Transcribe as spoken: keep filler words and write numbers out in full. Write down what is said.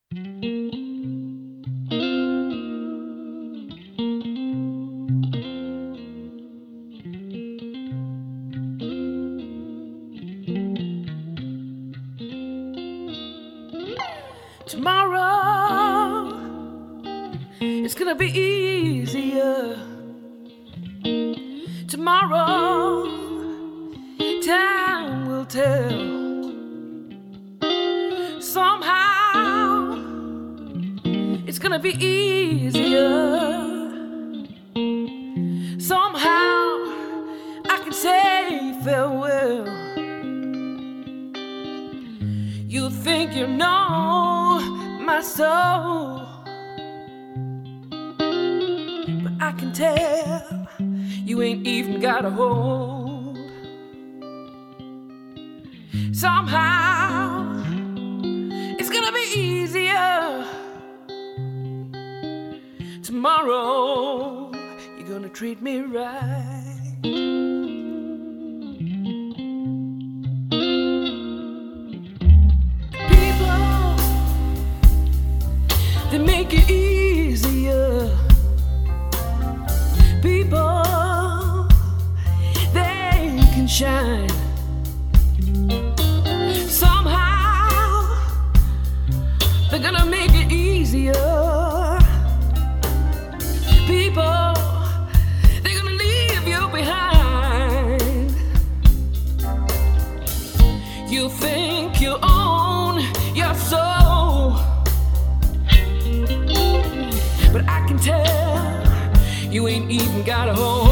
Tomorrow it's gonna be easier. Tomorrow time will tell. Somehow it's gonna be easier. Somehow I can say farewell. You think you know my soul, but I can tell you ain't even got a hold. Somehow it's gonna be easier. Tomorrow you're gonna treat me right. They make it easier. People, they can shine. Somehow they're gonna make it easier. People, they're gonna leave you behind. You think you own your soul, but I can tell you ain't even got a home.